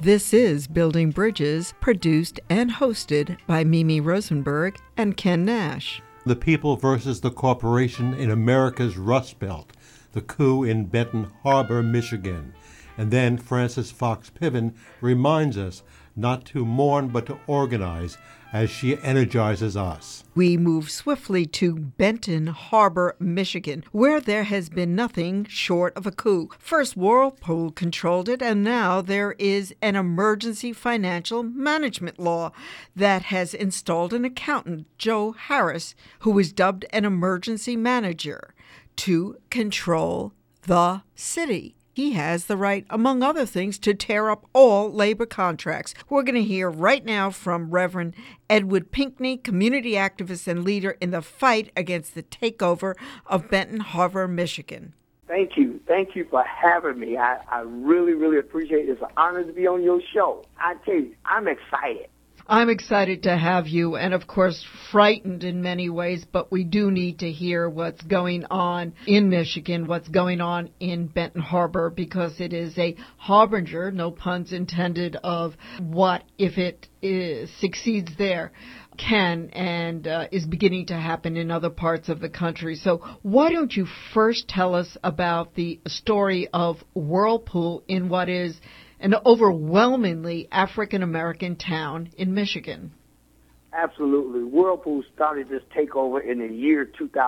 This is Building Bridges, produced and hosted by Mimi Rosenberg and Ken Nash. The people versus the corporation in America's Rust Belt, the coup in Benton Harbor, Michigan. And then Frances Fox Piven reminds us not to mourn but to organize as she energizes us. We move swiftly to Benton Harbor, Michigan, where there has been nothing short of a coup. First, Whirlpool controlled it, and now there is an emergency financial management law that has installed an accountant, Joe Harris, who was dubbed an emergency manager, to control the city. He has the right, among other things, to tear up all labor contracts. We're going to hear right now from Reverend Edward Pinkney, community activist and leader in the fight against the takeover of Benton Harbor, Michigan. Thank you. Thank you for having me. I really, really appreciate it. It's an honor to be on your show. I tell you, I'm excited. I'm excited to have you and, of course, frightened in many ways, but we do need to hear what's going on in Michigan, what's going on in Benton Harbor, because it is a harbinger, no puns intended, of what, if it succeeds there, can and is beginning to happen in other parts of the country. So why don't you first tell us about the story of Whirlpool in what is an overwhelmingly African-American town in Michigan? Absolutely. Whirlpool started this takeover in the year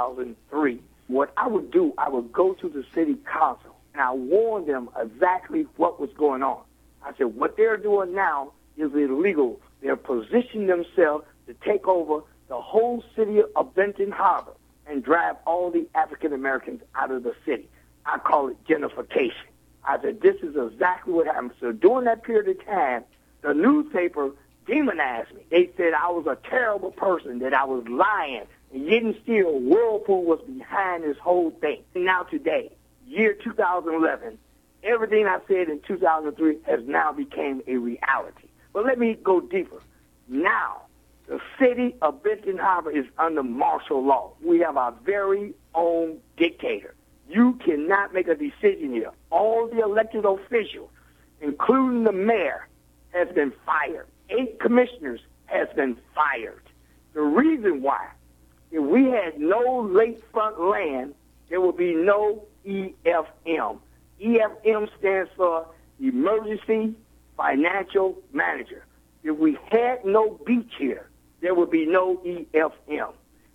2003. What I would do, I would go to the city council and I warned them exactly what was going on. I said, what they're doing now is illegal. They're positioning themselves to take over the whole city of Benton Harbor and drive all the African-Americans out of the city. I call it gentrification. I said, this is exactly what happened. So during that period of time, the newspaper demonized me. They said I was a terrible person, that I was lying, and yet still Whirlpool was behind this whole thing. And now today, year 2011, everything I said in 2003 has now become a reality. But let me go deeper. Now, the city of Benton Harbor is under martial law. We have our very own dictator. You cannot make a decision here. All the elected officials, including the mayor, has been fired. 8 commissioners has been fired. The reason why, if we had no lakefront land, there would be no EFM. EFM stands for Emergency Financial Manager. If we had no beach here, there would be no EFM.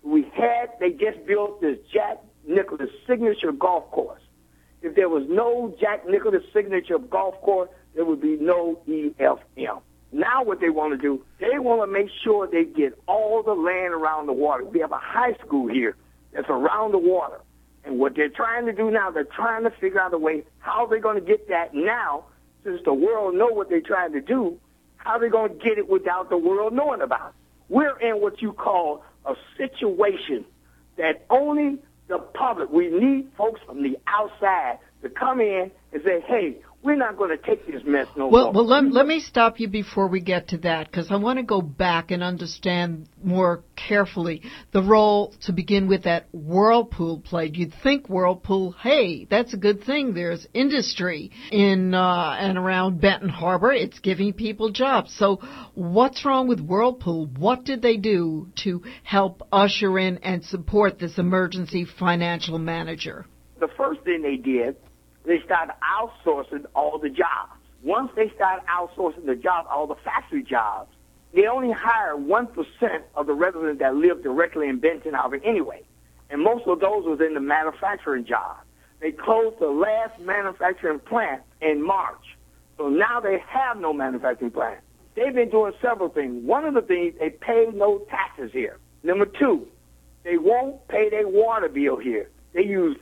They just built this Jack Nicklaus Signature Golf Course. If there was no Jack Nicklaus Signature Golf Course, there would be no EFM. Now what they want to do, they want to make sure they get all the land around the water. We have a high school here that's around the water. And what they're trying to do now, they're trying to figure out a way how they're going to get that now, since the world know what they're trying to do, how they're going to get it without the world knowing about it. We're in what you call a situation that only the public, we need folks from the outside to come in and say, hey, we're not going to take this mess no more. Well, let me stop you before we get to that, because I want to go back and understand more carefully the role, to begin with, that Whirlpool played. You'd think Whirlpool, hey, that's a good thing. There's industry in and around Benton Harbor. It's giving people jobs. So what's wrong with Whirlpool? What did they do to help usher in and support this emergency financial manager? The first thing they did, they started outsourcing all the jobs. Once they started outsourcing the jobs, all the factory jobs, they only hired 1% of the residents that live directly in Benton Harbor anyway. And most of those was in the manufacturing jobs. They closed the last manufacturing plant in March. So now they have no manufacturing plant. They've been doing several things. One of the things, they pay no taxes here. Number 2, they won't pay their water bill here. They use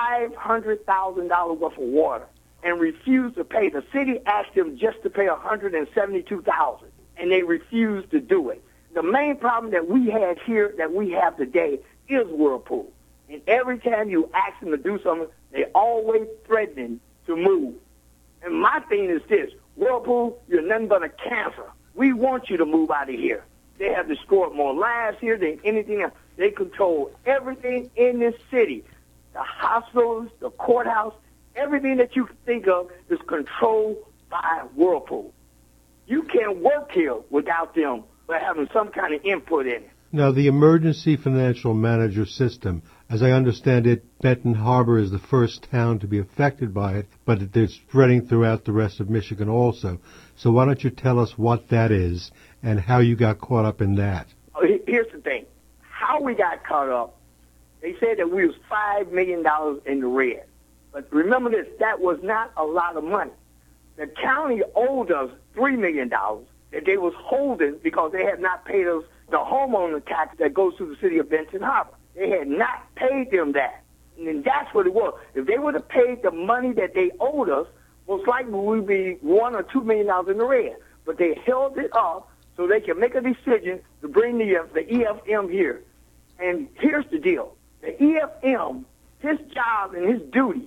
$500,000 worth of water and refuse to pay. The city asked them just to pay $172,000, and they refused to do it. The main problem that we had here, that we have today, is Whirlpool. And every time you ask them to do something, they always threatening to move. And my thing is this: Whirlpool, you're nothing but a cancer. We want you to move out of here. They have destroyed more lives here than anything else. They control everything in this city. The hospitals, the courthouse, everything that you can think of is controlled by Whirlpool. You can't work here without them having some kind of input in it. Now, the emergency financial manager system, as I understand it, Benton Harbor is the first town to be affected by it, but it's spreading throughout the rest of Michigan also. So why don't you tell us what that is and how you got caught up in that? Here's the thing. How we got caught up, they said that we was $5 million in the red. But remember this, that was not a lot of money. The county owed us $3 million that they was holding because they had not paid us the homeowner tax that goes to the city of Benton Harbor. They had not paid them that. And that's what it was. If they would have paid the money that they owed us, most likely we'd be $1 or $2 million in the red. But they held it up so they can make a decision to bring the EFM here. And here's the deal. The EFM, his job and his duty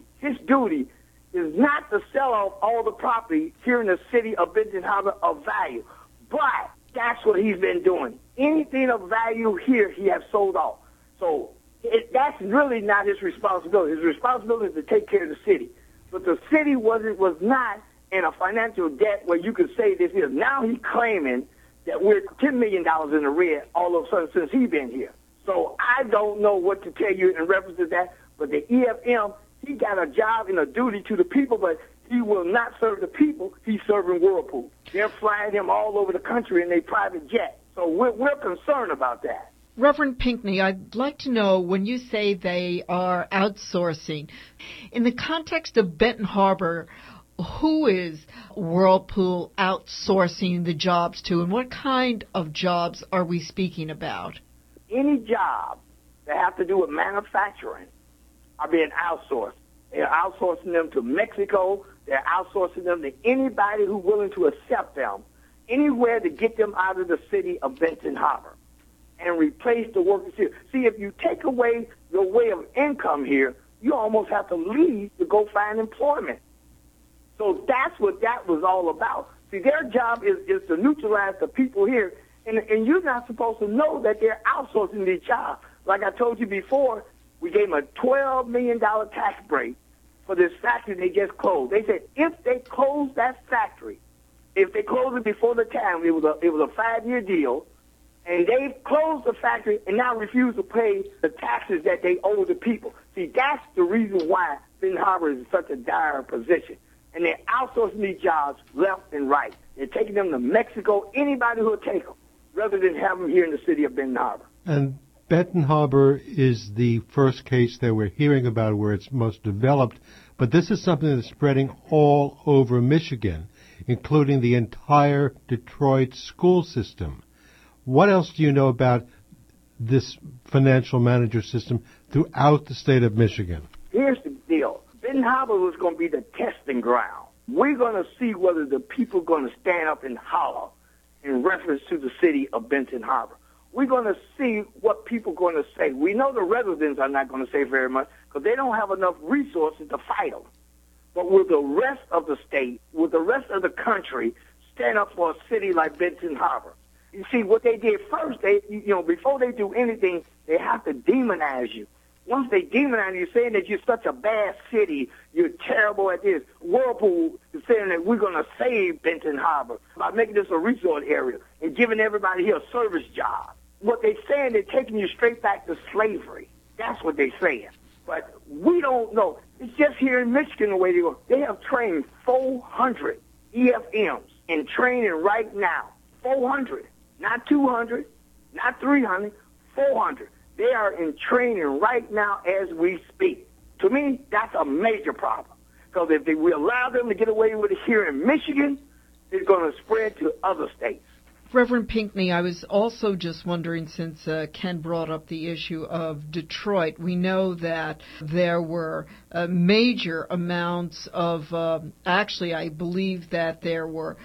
is not to sell off all the property here in the city of Benton Harbor of value. But that's what he's been doing. Anything of value here, he has sold off. So that's really not his responsibility. His responsibility is to take care of the city. But the city was not in a financial debt where you could say this is. Now he's claiming that we're $10 million in the red all of a sudden since he's been here. So I don't know what to tell you in reference to that. But the EFM, he got a job and a duty to the people, but he will not serve the people. He's serving Whirlpool. They're flying him all over the country in their private jet. So we're concerned about that. Reverend Pinckney, I'd like to know, when you say they are outsourcing, in the context of Benton Harbor, who is Whirlpool outsourcing the jobs to, and what kind of jobs are we speaking about? Any job that have to do with manufacturing are being outsourced. They're outsourcing them to Mexico. They're outsourcing them to anybody who's willing to accept them, anywhere to get them out of the city of Benton Harbor and replace the workers here. See, if you take away your way of income here, you almost have to leave to go find employment. So that's what that was all about. See, their job is to neutralize the people here, and you're not supposed to know that they're outsourcing their job. Like I told you before, we gave them a $12 million tax break for this factory they just closed. They said if they close that factory, if they close it before the time, it was a 5-year deal, and they've closed the factory and now refuse to pay the taxes that they owe the people. See, that's the reason why Benton Harbor is in such a dire position. And they're outsourcing these jobs left and right. They're taking them to Mexico, anybody who will take them, rather than have them here in the city of Benton Harbor. And Benton Harbor is the first case that we're hearing about where it's most developed, but this is something that's spreading all over Michigan, including the entire Detroit school system. What else do you know about this financial manager system throughout the state of Michigan? Here's the deal. Benton Harbor was going to be the testing ground. We're going to see whether the people are going to stand up and holler in reference to the city of Benton Harbor. We're going to see what people are going to say. We know the residents are not going to say very much because they don't have enough resources to fight them. But will the rest of the state, will the rest of the country stand up for a city like Benton Harbor? You see, what they did first, before they do anything, they have to demonize you. Once they demonize you, saying that you're such a bad city, you're terrible at this. Whirlpool is saying that we're going to save Benton Harbor by making this a resort area and giving everybody here a service job. What they're saying, they're taking you straight back to slavery. That's what they're saying. But we don't know. It's just here in Michigan the way they go. They have trained 400 EFMs in training right now. 400. Not 200, not 300, 400. They are in training right now as we speak. To me, that's a major problem. Because if we allow them to get away with it here in Michigan, it's going to spread to other states. Reverend Pinckney, I was also just wondering, since Ken brought up the issue of Detroit, we know that there were major amounts of, actually I believe that there were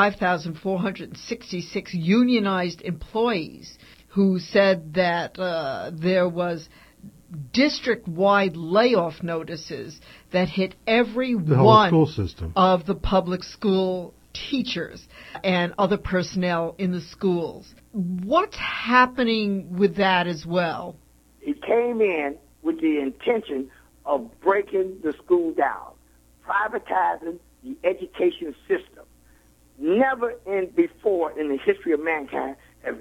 5,466 unionized employees who said that there was district-wide layoff notices that hit every one of the public school teachers and other personnel in the schools. What's happening with that as well? It came in with the intention of breaking the school down, privatizing the education system. never before in the history of mankind have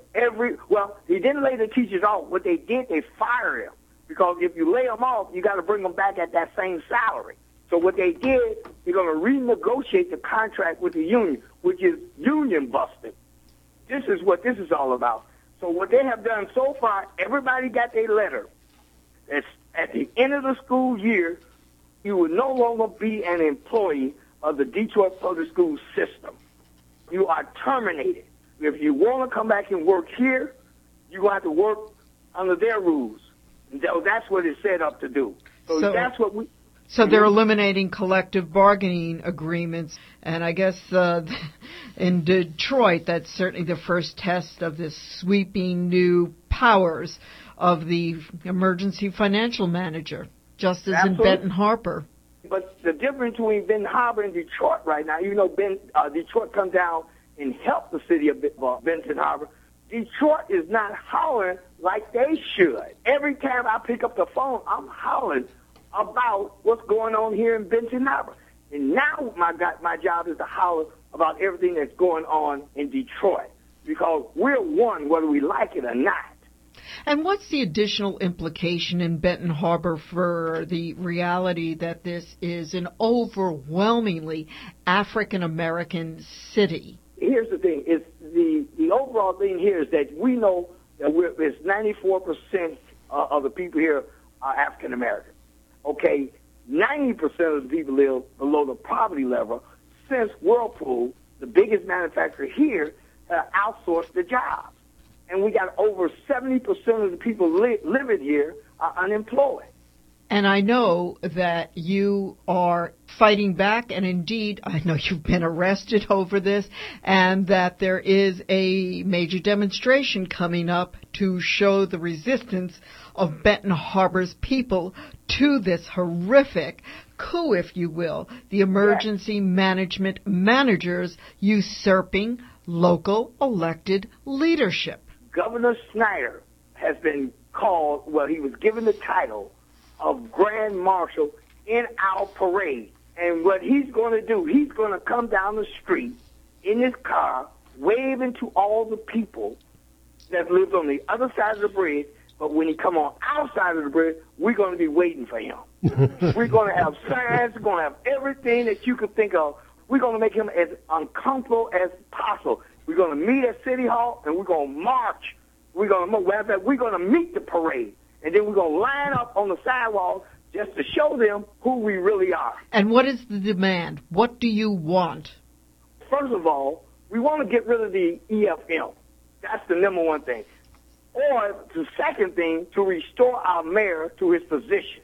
he didn't lay the teachers off. What they did, they fired them. Because if you lay them off, you got to bring them back at that same salary. So what they did, they're going to renegotiate the contract with the union, which is union busting. This is what this is all about. So what they have done so far, everybody got their letter. It's at the end of the school year, you will no longer be an employee of the Detroit Public School system. You are terminated. If you want to come back and work here, you're going to have to work under their rules. That's what it's set up to do. So that's what we... So they're eliminating collective bargaining agreements. And I guess in Detroit, that's certainly the first test of this sweeping new powers of the emergency financial manager, just as in Benton Harbor. But the difference between Benton Harbor and Detroit right now, Detroit come down and help the city of Benton Harbor. Detroit is not hollering like they should. Every time I pick up the phone, I'm hollering about what's going on here in Benton Harbor. And now my job is to holler about everything that's going on in Detroit, because we're one whether we like it or not. And what's the additional implication in Benton Harbor for the reality that this is an overwhelmingly African-American city? Here's the thing. It's the overall thing here is that we know that it's 94% of the people here are African-American. Okay, 90% of the people live below the poverty level since Whirlpool, the biggest manufacturer here, outsourced the jobs. And we got over 70% of the people living here are unemployed. And I know that you are fighting back, and indeed, I know you've been arrested over this, and that there is a major demonstration coming up to show the resistance of Benton Harbor's people to this horrific coup, if you will, the emergency management managers usurping local elected leadership. Governor Snyder has been called, he was given the title of Grand Marshal in our parade. And what he's going to do, he's going to come down the street in his car, waving to all the people that live on the other side of the bridge. But when he come on our side of the bridge, we're going to be waiting for him. We're going to have signs. We're going to have everything that you could think of. We're going to make him as uncomfortable as possible. We're going to meet at City Hall, and we're going to march. We're going to meet the parade. And then we're going to line up on the sidewalk just to show them who we really are. And what is the demand? What do you want? First of all, we want to get rid of the EFM. That's the number one thing. Or the second thing, to restore our mayor to his position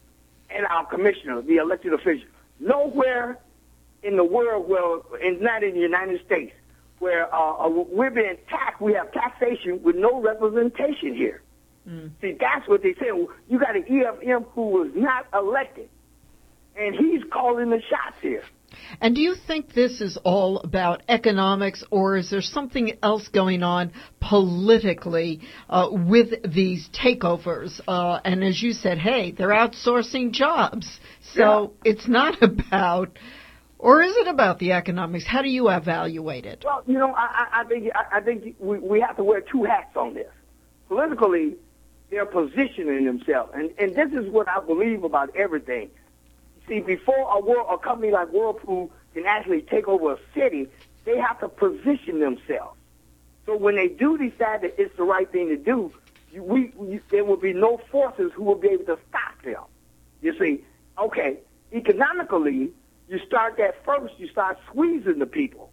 and our commissioner, the elected official. Nowhere in the world, and not in the United States, where we're being taxed, we have taxation with no representation here. See, that's what they say. You got an EFM who was not elected, and he's calling the shots here. And do you think this is all about economics, or is there something else going on politically with these takeovers? And as you said, hey, they're outsourcing jobs. So It's not about, or is it about the economics? How do you evaluate it? Well, I think we have to wear two hats on this. Politically, they're positioning themselves. And this is what I believe about everything. See, before a company like Whirlpool can actually take over a city, they have to position themselves. So when they do decide that it's the right thing to do, there will be no forces who will be able to stop them. You see, okay, economically, you start that first, you start squeezing the people.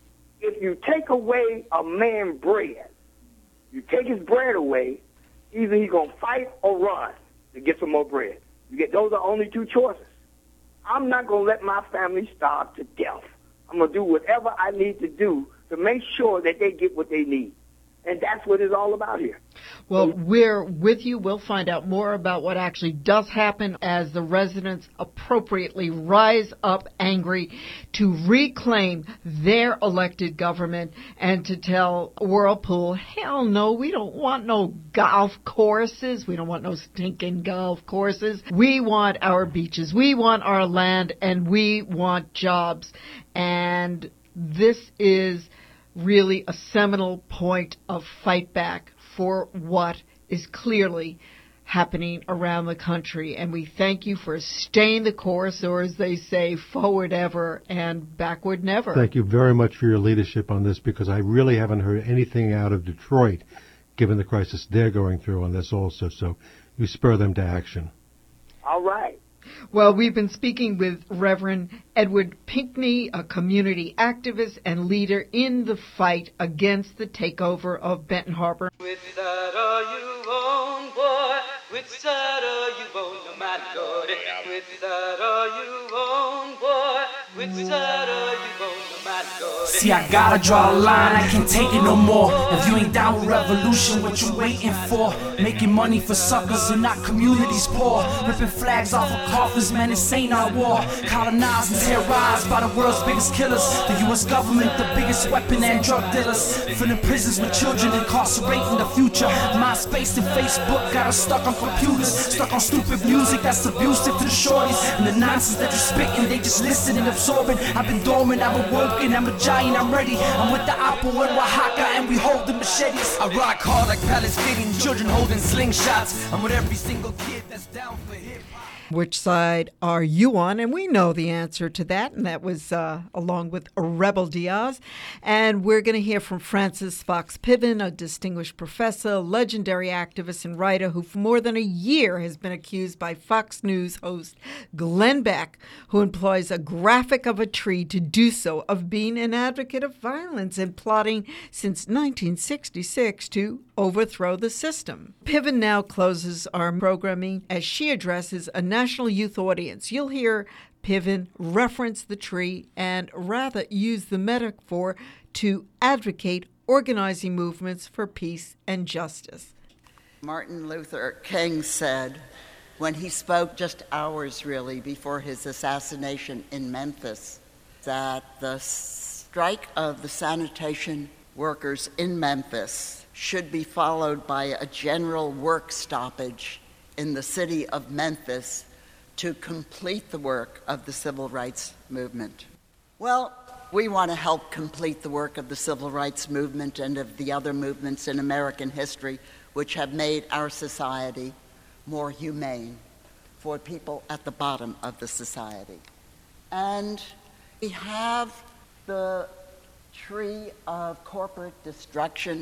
If you take away a man's bread, you take his bread away, either he's going to fight or run to get some more bread. Those are only two choices. I'm not going to let my family starve to death. I'm going to do whatever I need to do to make sure that they get what they need. And that's what it's all about here. Well, we're with you. We'll find out more about what actually does happen as the residents appropriately rise up angry to reclaim their elected government and to tell Whirlpool, hell no, we don't want no golf courses. We don't want no stinking golf courses. We want our beaches. We want our land, and we want jobs. And this is really a seminal point of fight back for what is clearly happening around the country. And we thank you for staying the course, or as they say, forward ever and backward never. Thank you very much for your leadership on this, because I really haven't heard anything out of Detroit, given the crisis they're going through on this also. So you spur them to action. All right. Well, we've been speaking with Reverend Edward Pinkney, a community activist and leader in the fight against the takeover of Benton Harbor. Which side are you on, boy? Which side are you on, no matter what? Which side are you on, boy? Which side are you on, no matter what? See, I gotta draw a line, I can't take it no more. If you ain't down with revolution, what you waiting for? Making money for suckers and not communities poor. Ripping flags off of coffins, man, this ain't our war. Colonized and terrorized by the world's biggest killers. The U.S. government, the biggest weapon and drug dealers. Filling prisons with children, incarcerating the future. MySpace and Facebook got us stuck on computers. Stuck on stupid music that's abusive to the shorties. And the nonsense that you're spitting, they just listen and absorbing. I've been dormant, I'm awoken, I'm a giant, I'm ready. I'm with the Apo and Oaxaca, and we hold the machetes. I rock hard like Palestinian children holding slingshots. I'm with every single kid that's down for hip-hop. Which side are you on? And we know the answer to that, and that was along with Rebel Diaz. And we're going to hear from Frances Fox Piven, a distinguished professor, legendary activist and writer who for more than a year has been accused by Fox News host Glenn Beck, who employs a graphic of a tree to do so, of being an advocate of violence and plotting since 1966 to overthrow the system. Piven now closes our programming as she addresses a national youth audience. You'll hear Piven reference the tree and rather use the metaphor to advocate organizing movements for peace and justice. Martin Luther King said, when he spoke just hours really before his assassination in Memphis, that the strike of the sanitation workers in Memphis should be followed by a general work stoppage in the city of Memphis to complete the work of the civil rights movement. Well, we want to help complete the work of the civil rights movement and of the other movements in American history which have made our society more humane for people at the bottom of the society. And we have the tree of corporate destruction.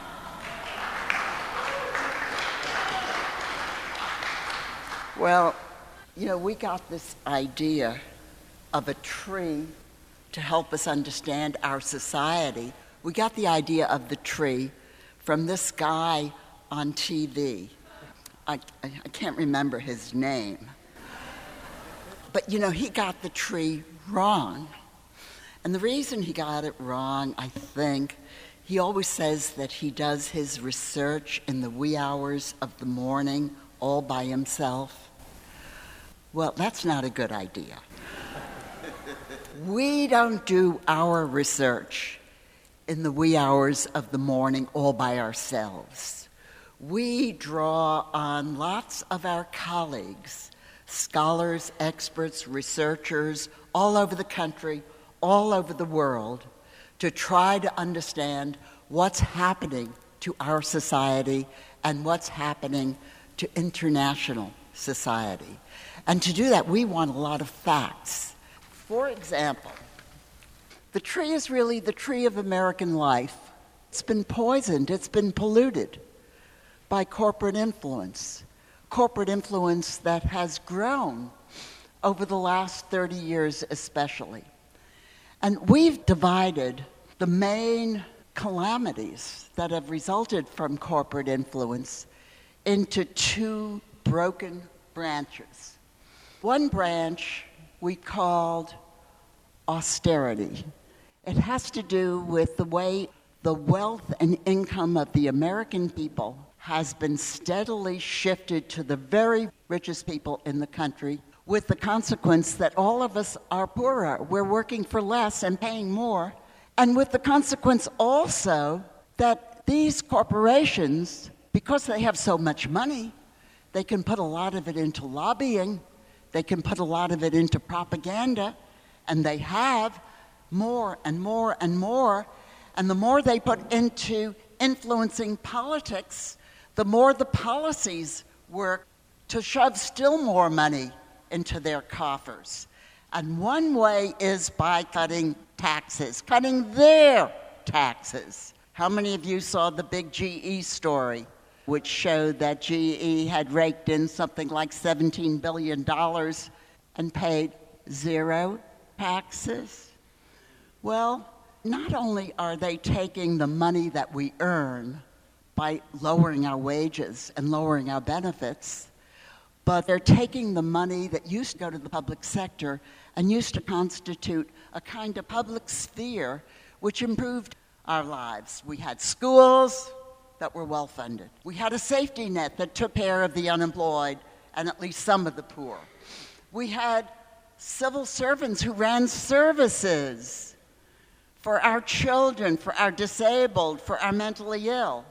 Well, you know, we got this idea of a tree to help us understand our society. We got the idea of the tree from this guy on TV. I can't remember his name. But, you know, he got the tree wrong. And the reason he got it wrong, I think, he always says that he does his research in the wee hours of the morning all by himself. Well, that's not a good idea. We don't do our research in the wee hours of the morning all by ourselves. We draw on lots of our colleagues, scholars, experts, researchers, all over the country, all over the world, to try to understand what's happening to our society and what's happening to international society. And to do that, we want a lot of facts. For example, the tree is really the tree of American life. It's been poisoned, it's been polluted by corporate influence that has grown over the last 30 years especially. And we've divided the main calamities that have resulted from corporate influence into two broken branches. One branch we called austerity. It has to do with the way the wealth and income of the American people has been steadily shifted to the very richest people in the country, with the consequence that all of us are poorer. We're working for less and paying more. And with the consequence also that these corporations, because they have so much money, they can put a lot of it into lobbying, they can put a lot of it into propaganda, and they have more and more and more. And the more they put into influencing politics, the more the policies work to shove still more money into their coffers. And one way is by cutting taxes, cutting their taxes. How many of you saw the big GE story, which showed that GE had raked in something like $17 billion and paid zero taxes? Well, not only are they taking the money that we earn by lowering our wages and lowering our benefits, but they're taking the money that used to go to the public sector and used to constitute a kind of public sphere which improved our lives. We had schools that were well-funded. We had a safety net that took care of the unemployed and at least some of the poor. We had civil servants who ran services for our children, for our disabled, for our mentally ill.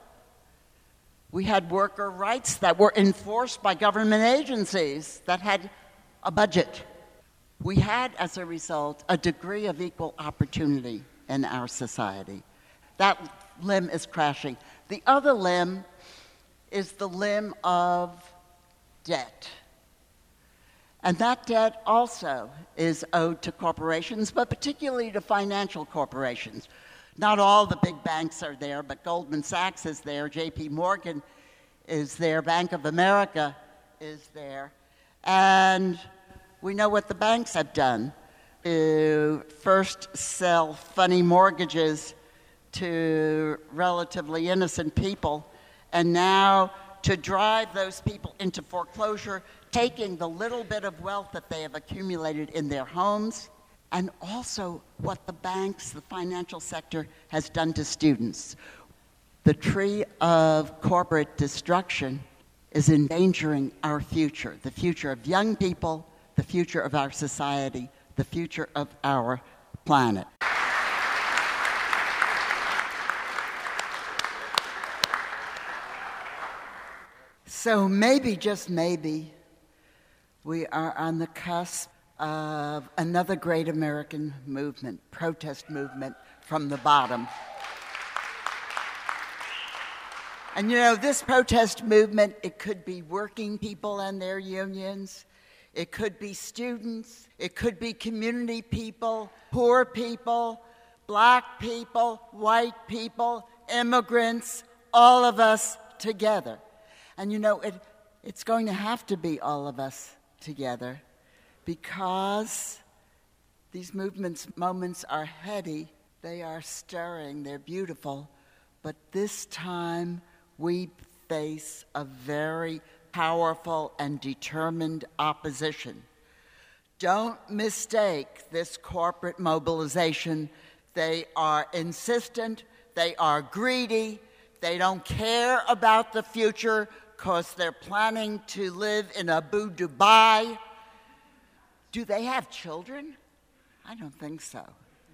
We had worker rights that were enforced by government agencies that had a budget. We had, as a result, a degree of equal opportunity in our society. That limb is crashing. The other limb is the limb of debt. And that debt also is owed to corporations, but particularly to financial corporations. Not all the big banks are there, but Goldman Sachs is there, JP Morgan is there, Bank of America is there. And we know what the banks have done to first sell funny mortgages to relatively innocent people, and now to drive those people into foreclosure, taking the little bit of wealth that they have accumulated in their homes, and also what the banks, the financial sector, has done to students. The tree of corporate destruction is endangering our future, the future of young people, the future of our society, the future of our planet. So maybe, just maybe, we are on the cusp of another great American movement, protest movement from the bottom. And you know, this protest movement, it could be working people and their unions, it could be students, it could be community people, poor people, black people, white people, immigrants, all of us together. And you know, it's going to have to be all of us together, because these moments are heady, they are stirring, they're beautiful, but this time we face a very powerful and determined opposition. Don't mistake this corporate mobilization. They are insistent, they are greedy, they don't care about the future because they're planning to live in Abu Dhabi. Do they have children? I don't think so.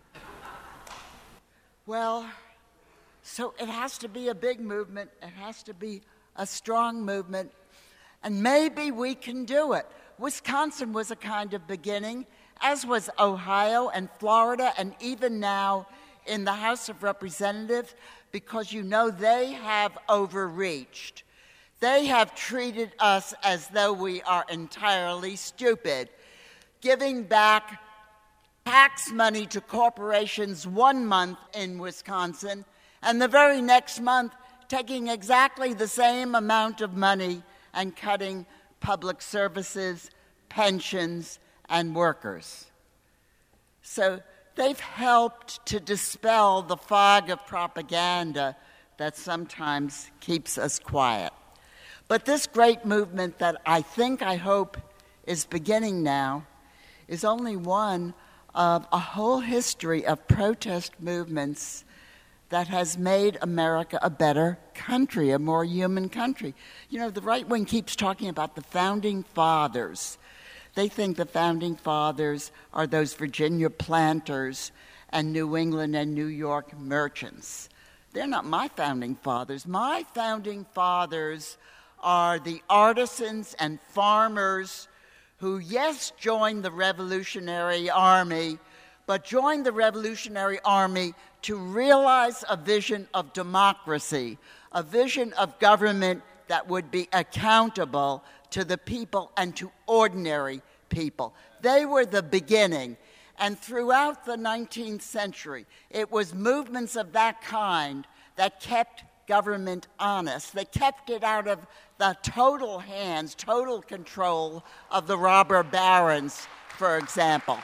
Well, so it has to be a big movement. It has to be a strong movement. And maybe we can do it. Wisconsin was a kind of beginning, as was Ohio and Florida, and even now in the House of Representatives, because you know they have overreached. They have treated us as though we are entirely stupid, giving back tax money to corporations 1 month in Wisconsin, and the very next month taking exactly the same amount of money and cutting public services, pensions, and workers. So they've helped to dispel the fog of propaganda that sometimes keeps us quiet. But this great movement that I hope is beginning now is only one of a whole history of protest movements that has made America a better country, a more human country. You know, the right wing keeps talking about the founding fathers. They think the founding fathers are those Virginia planters and New England and New York merchants. They're not my founding fathers. My founding fathers are the artisans and farmers who, yes, joined the Revolutionary Army, but joined the Revolutionary Army to realize a vision of democracy, a vision of government that would be accountable to the people and to ordinary people. They were the beginning. And throughout the 19th century, it was movements of that kind that kept government honest. They kept it out of the total hands, total control of the robber barons, for example.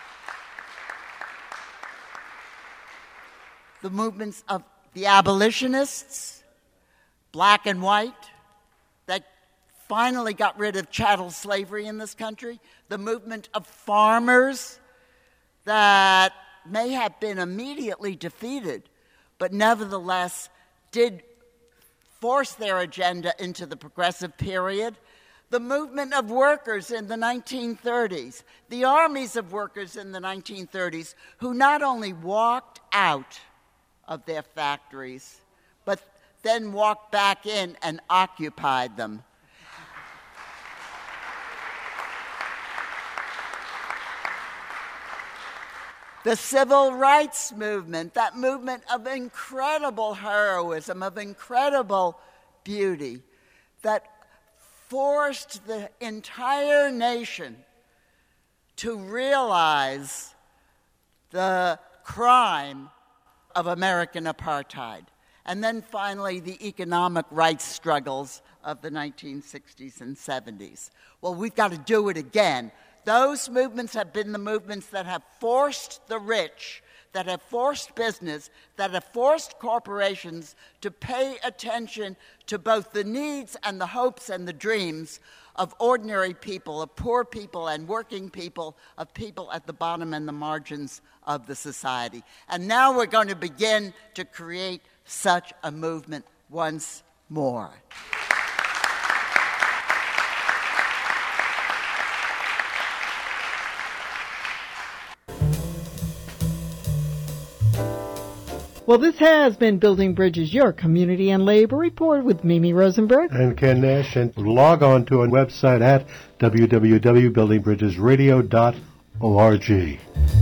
The movements of the abolitionists, black and white, that finally got rid of chattel slavery in this country. The movement of farmers that may have been immediately defeated, but nevertheless did force their agenda into the progressive period. The movement of workers in the 1930s, the armies of workers in the 1930s, who not only walked out of their factories, but then walked back in and occupied them. The civil rights movement, that movement of incredible heroism, of incredible beauty, that forced the entire nation to realize the crime of American apartheid. And then finally, the economic rights struggles of the 1960s and 70s. Well, we've got to do it again. Those movements have been the movements that have forced the rich, that have forced business, that have forced corporations to pay attention to both the needs and the hopes and the dreams of ordinary people, of poor people and working people, of people at the bottom and the margins of the society. And now we're going to begin to create such a movement once more. Well, this has been Building Bridges, your community and labor report with Mimi Rosenberg and Ken Nash. And log on to our website at www.buildingbridgesradio.org.